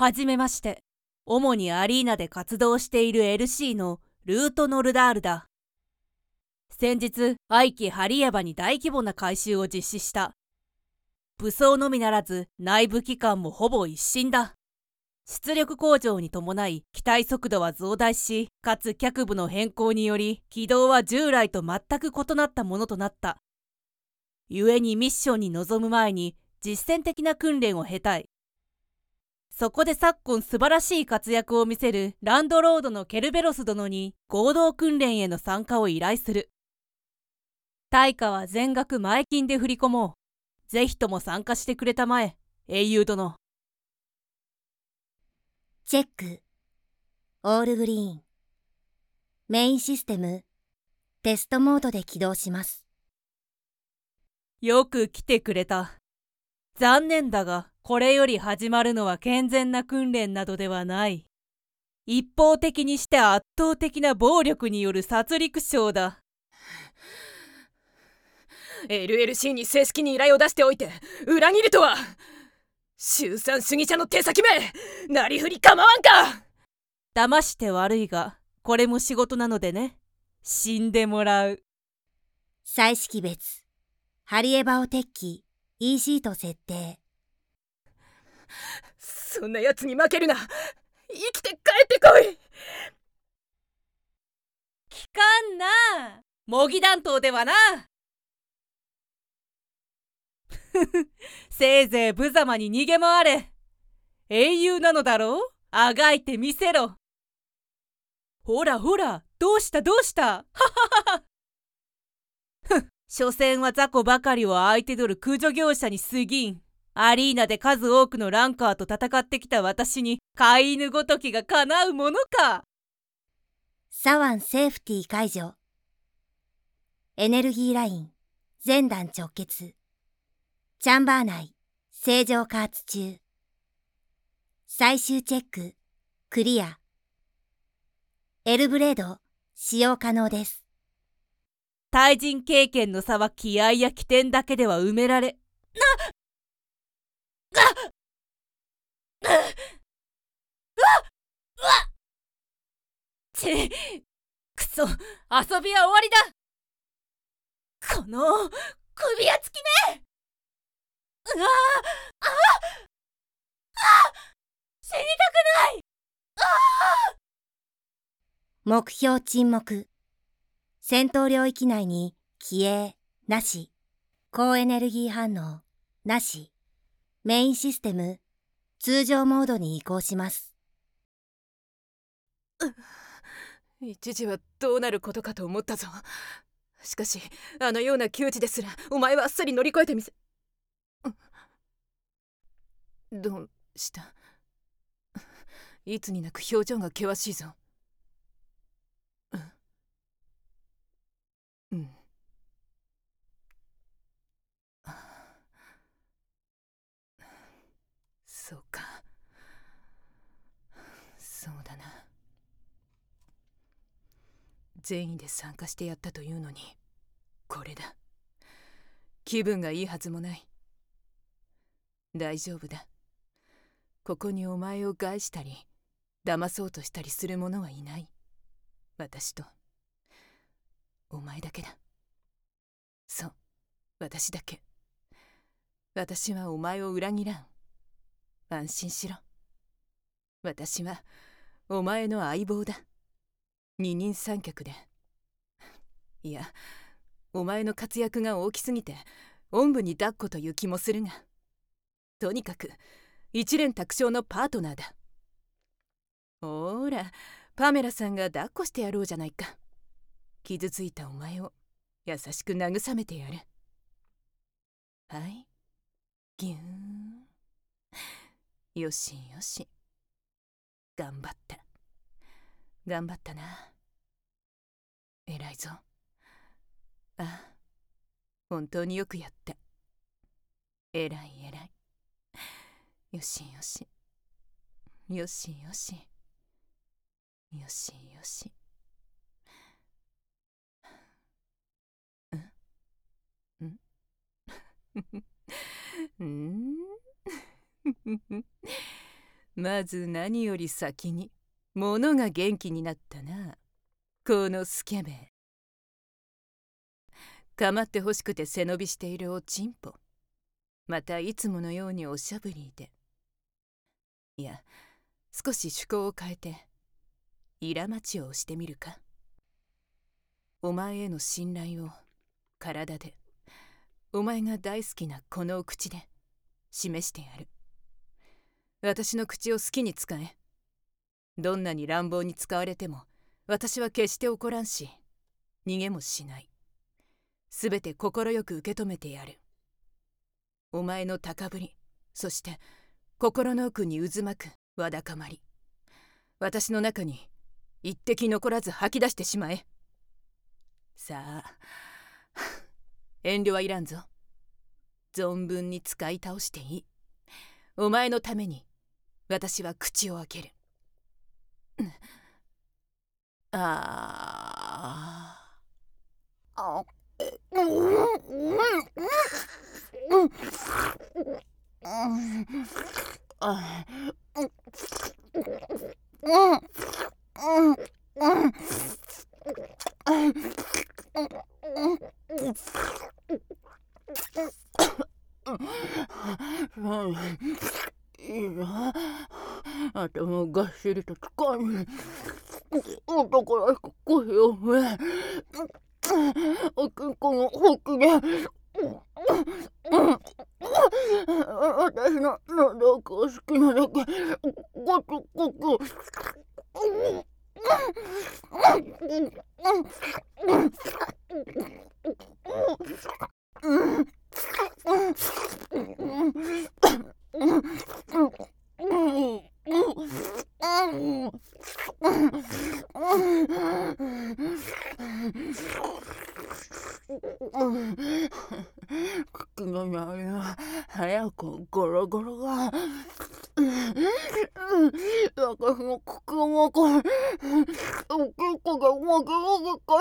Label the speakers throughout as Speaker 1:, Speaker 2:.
Speaker 1: はじめまして。主にアリーナで活動している LC のルート・ノルダールだ。先日、愛機ハリエバに大規模な改修を実施した。武装のみならず内部機関もほぼ一新だ。出力向上に伴い機体速度は増大し、かつ脚部の変更により軌道は従来と全く異なったものとなった。故にミッションに臨む前に実践的な訓練を経たい。そこで昨今素晴らしい活躍を見せるランドロードのケルベロス殿に合同訓練への参加を依頼する。対価は全額前金で振り込もう。ぜひとも参加してくれたまえ、英雄殿。
Speaker 2: チェック。オールグリーン。メインシステム、テストモードで起動します。
Speaker 1: よく来てくれた。残念だが、これより始まるのは健全な訓練などではない。一方的にして圧倒的な暴力による殺戮ショーだ。
Speaker 3: LLC に正式に依頼を出しておいて裏切るとは、衆参主義者の手先め、なりふり構わんか。
Speaker 1: 騙して悪いが、これも仕事なのでね。死んでもらう。
Speaker 2: 彩識別。ハリエバオ鉄器 EC と設定。
Speaker 3: そんなやつに負けるな。生きて帰ってこい。
Speaker 1: 聞かんな。模擬弾頭ではな。せいぜい無様に逃げ回れ。英雄なのだろう。あがいてみせろ。ほらほら、どうしたどうした。はははは。所詮は雑魚ばかりを相手取る駆除業者に過ぎん。アリーナで数多くのランカーと戦ってきた私に飼い犬ごときがかなうものか。
Speaker 2: サワンセーフティー解除。エネルギーライン全弾直結。チャンバー内正常加圧中。最終チェッククリア。エルブレード使用可能です。
Speaker 1: 対人経験の差は気合や起点だけでは埋められくそ、遊びは終わりだ。この首輪付きめ。死にたくない。
Speaker 2: 目標沈黙。戦闘領域内に機影なし。高エネルギー反応なし。メインシステム通常モードに移行します。
Speaker 3: 一時はどうなることかと思ったぞ。しかしあのような窮地ですらお前はあっさり乗り越えてみせ。どうした。いつになく表情が険しいぞ。うん。そうか。そうだな。善意で参加してやったというのに、これだ。気分がいいはずもない。大丈夫だ。ここにお前を害したり騙そうとしたりする者はいない。私とお前だけだ。そう、私だけ。私はお前を裏切らん。安心しろ。私はお前の相棒だ。二人三脚で。いや、お前の活躍が大きすぎておんぶに抱っこという気もするが、とにかく一蓮托生のパートナーだ。ほら、パメラさんが抱っこしてやろうじゃないか。傷ついたお前を優しく慰めてやる。はい、ぎゅーん。よしよし。頑張った。頑張ったな。偉いぞ。あ、本当によくやった。偉い偉い。よしよし。よしよし。よしよし。うんまず何より先に物が元気になったな、このスケベ。かまってほしくて背伸びしているおちんぽ、またいつものようにおしゃぶりで。いや、少し趣向を変えてイラ待ちをしてみるか。お前への信頼を体で、お前が大好きなこのお口で示してやる。私の口を好きに使え。どんなに乱暴に使われても私は決して怒らんし、逃げもしない。すべて快く受け止めてやる。お前の高ぶり、そして心の奥に渦巻くわだかまり、私の中に一滴残らず吐き出してしまえ。さあ、遠慮はいらんぞ。存分に使い倒していい。お前のために私は口を開ける。
Speaker 4: いいな。頭がっしりと疲れ、男らしく声を増え、おきんこのほうきで私の喉奥を好きなだけごつごく口の中が早くゴロゴロが私の口の中におきんこがわけわけ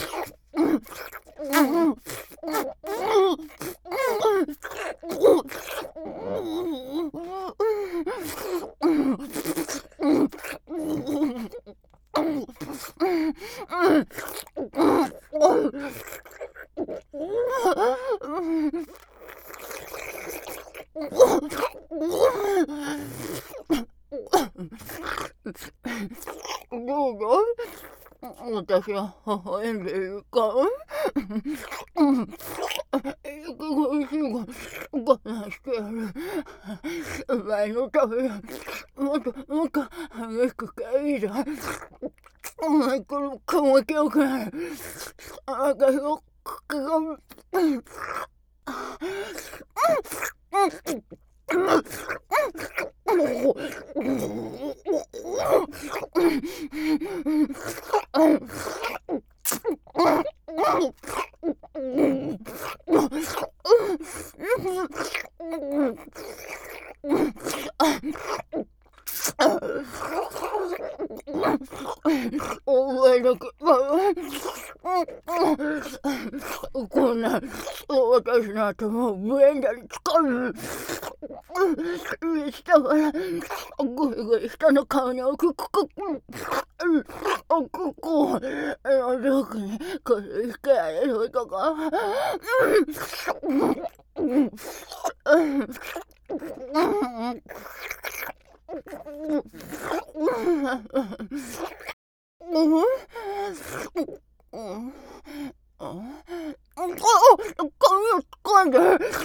Speaker 4: どうだ私は微笑んでいるか息苦しいが我慢してやる。お前のためだ。もっと激しくかいいだ。お前この気持ちよくない。私の口がお前だけこんな私の頭をブレンダーに使う。下からぐいぐい下の顔に置くこどこにこれしてやれるとか髪を掴んで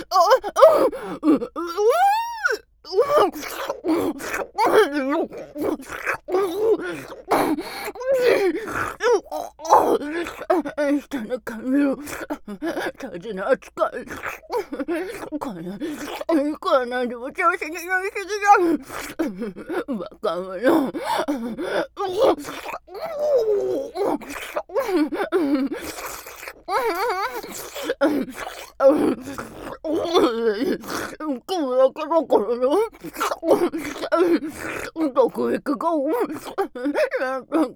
Speaker 4: 下の髪を大事な扱いこの子は何でも調子に乗りすぎだバカ者こだけだからなどこへ行くかなんか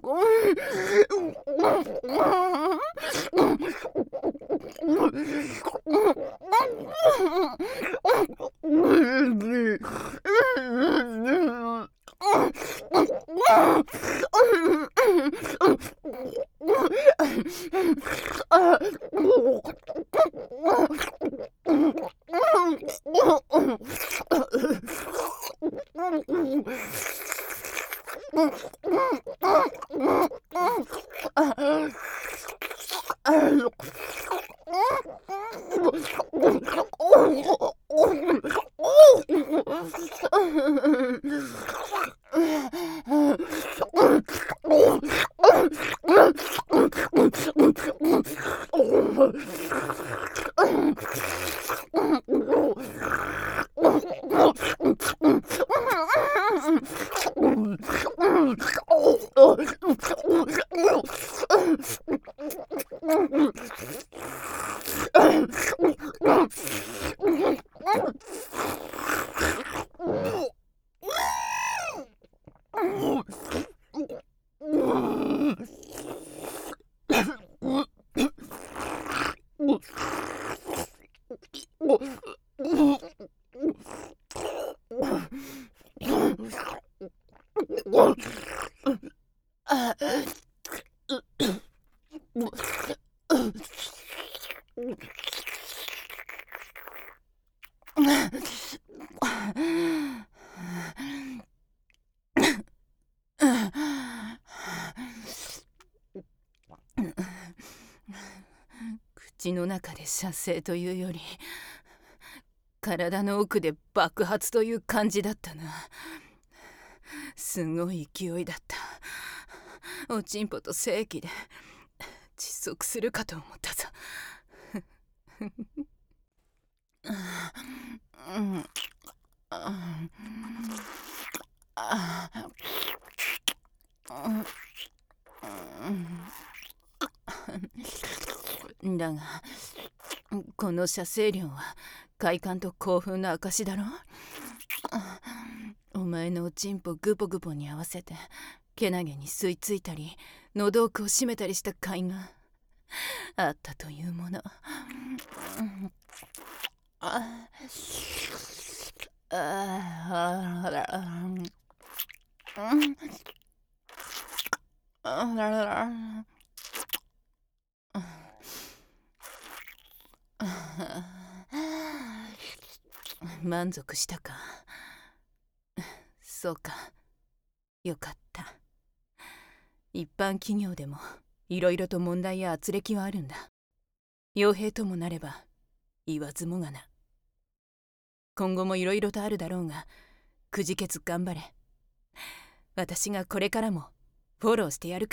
Speaker 3: 口の中で射精というより体の奥で爆発という感じだったな。すごい勢いだった。おちんぽと精液で窒息するかと思ったぞ。だがこの射精量は快感と興奮の証だろ。お前のおちんぽグポグポに合わせてけなげに吸い付いたり喉奥を締めたりした甲斐があったというもの。満足したか。そうか、よかった。一般企業でもいろいろと問題や圧力はあるんだ。傭兵ともなれば言わずもがな。今後もいろいろとあるだろうが、くじけつ頑張れ。私がこれからもフォローしてやるから。